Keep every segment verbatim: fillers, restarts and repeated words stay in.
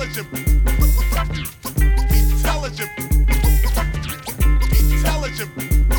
intelligent, intelligent, intelligent,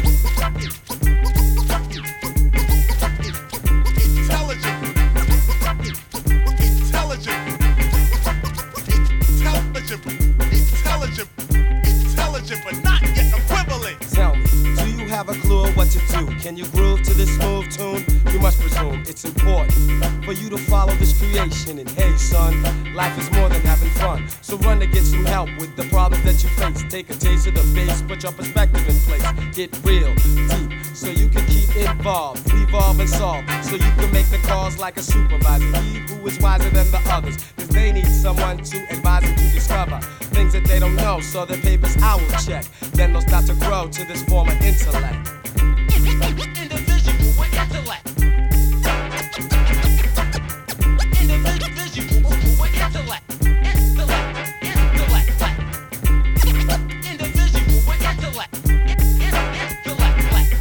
intelligent, intelligent, intelligent, intelligent, intelligent, but not yet equivalent. Tell me, do you have a clue of what to do? Can you groove to this smooth tune? You must presume it's important for you to follow this creation. And hey son, life is more than having fun. So run to get some help with the problems that you face. Take a taste of the bass, put your perspective in place. Get real deep so you can keep involved. Revolve and solve so you can make the calls like a supervisor. He who is wiser than the others, cause they need someone to advise them to discover things that they don't know. So their papers I will check. Then they'll start to grow to this form of intellect. Individual with intellect. Individual with intellect. Intellect. Intellect. Individual with intellect. Intellect.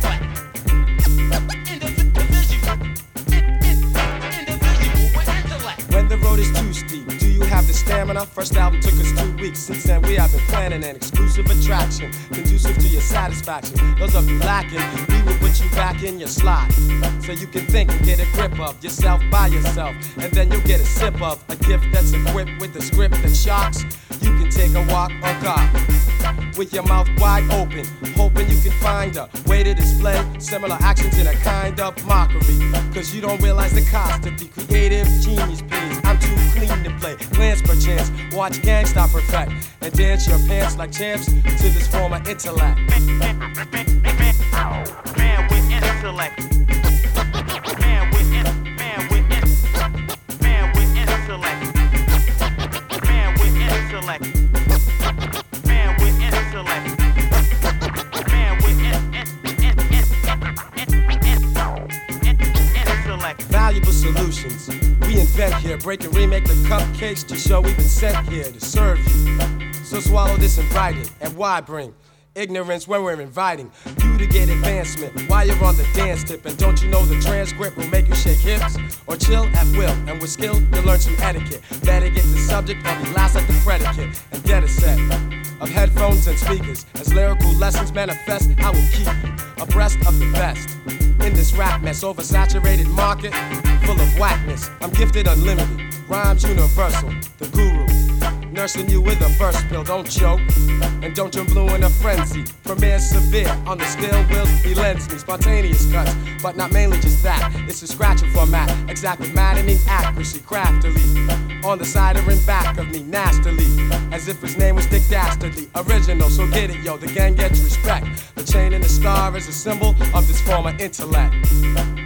Individual. Individual with intellect. When the road is too steep, do you have the stamina? First album took us two weeks. Since then we have been planning an exclusive attraction conducive to your satisfaction. Those of you lacking, we will put you back in your slot so you can think and get a grip of yourself by yourself. And then you'll get a sip of a gift that's equipped with a script that shocks. You can take a walk on God with your mouth wide open, hoping you can find a way to display similar actions in a kind of mockery. Cause you don't realize the cost that the creative genius pays. I'm too clean to play, glance per chance, watch gangsta perfect, and dance your pants like champs to this form of intellect. Man with intellect. Man with in, man with in, man with intellect. Man with intellect. Man with intellect. Man with in, in, in, in, in, intellect. Valuable solutions we invent here, break and remake the cupcakes to show we've been sent here to serve you. So swallow this and write it. And why bring ignorance when we're inviting you to get advancement while you're on the dance tip? And don't you know the transcript will make you shake hips or chill at will? And with skill, you'll learn some etiquette. Better get the subject or be last like the predicate. And get a set of headphones and speakers. As lyrical lessons manifest, I will keep you abreast of the best in this rap mess, oversaturated market full of whackness. I'm gifted unlimited, rhymes universal, the guru, nursing you with a verse pill. Don't choke, and don't turn blue in a frenzy. Premiere severe on the still will he lends me spontaneous cuts, but not mainly just that. It's a scratching format, exact with maddening accuracy, craftily on the side or in back of me, nastily, as if his name was Dick Dastardly. Original, so get it, yo. The gang gets respect. The chain and the star is a symbol of this form of intellect.